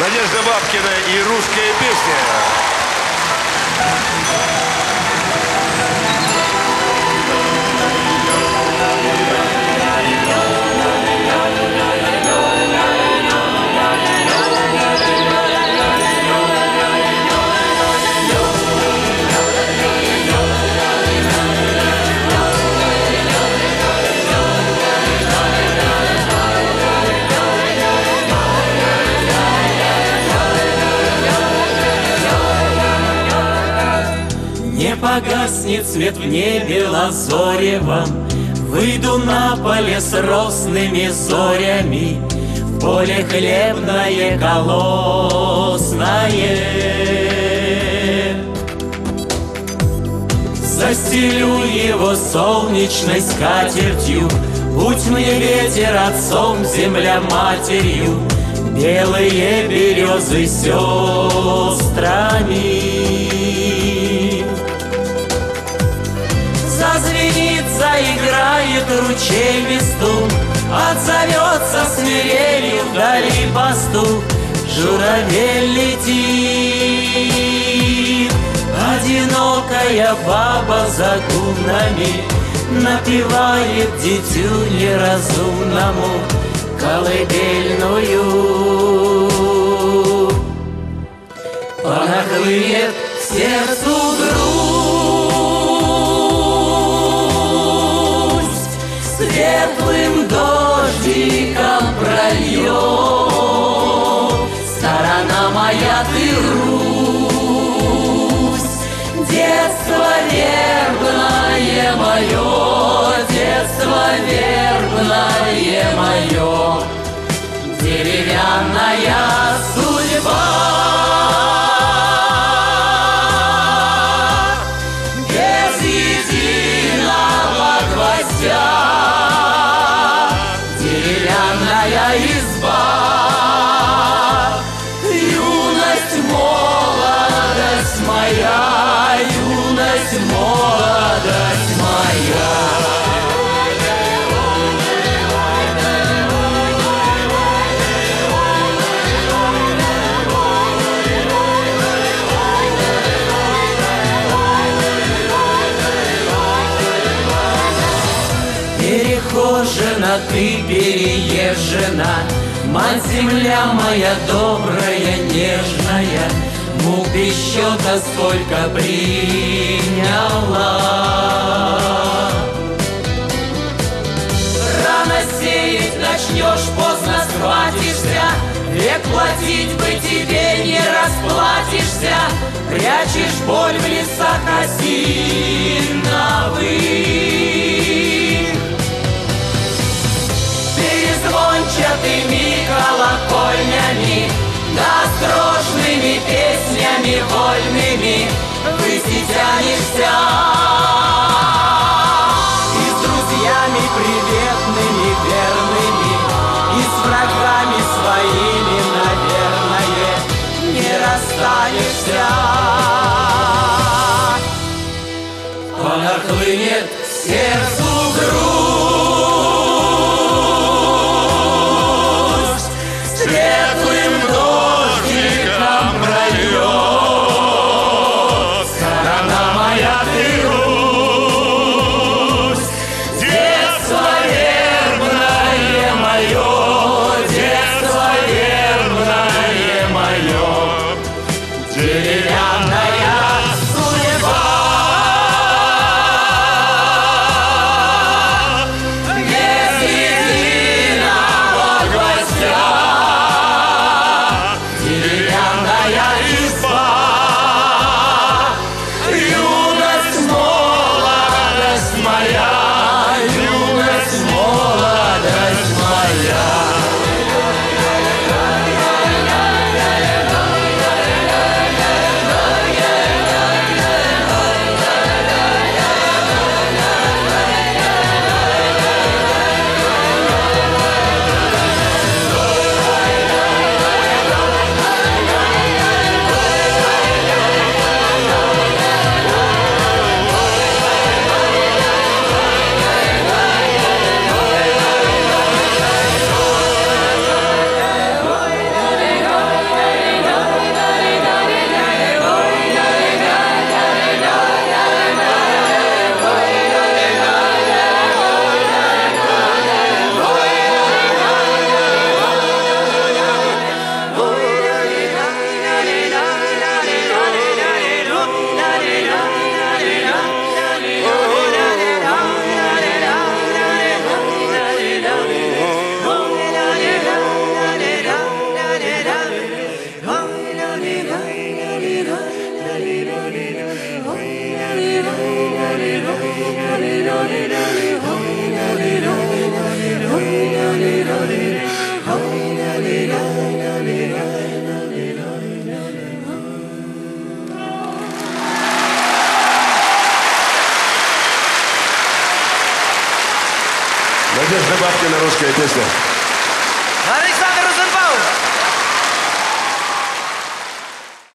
Надежда Бабкина и русская песня. Не погаснет свет в небе лазоревом, выйду на поле с росными зорями, в поле хлебное колосное. Застелю его солнечной скатертью, будь мне ветер отцом, земля матерью, белые березы сестрами. Зазвенит, заиграет ручей вестун, отзовется свирелью вдали пастух. Журавель летит, одинокая баба за гумнами напевает дитю неразумному колыбельную. Понахлынет к сердцу грусть, светлым дождиком прольет. Сторона моя ты, Русь, детство верное мое, детство верное мое, деревянная судьба. Без единого гвоздя, деревянная изба. Юность, молодость моя, юность, молодость моя. Перехожена ты, переезжена, мать-земля моя добрая, нежная, мук без счета сколько приняла. Рано сеять начнешь, поздно схватишься, век платить бы тебе не расплатишься. Прячешь боль в лесах осиновых, перезвончатыми колокольнями, да острожными песнями вольными выси тянешься. И с друзьями приветными, верными, и с врагами своими, наверное, не расстанешься. Понахлынет к сердцу грусть, светлым дождиком прольет. Сторона моя ты, Русь, детство верное мое, детство верное мое, деревянная судьба. песня.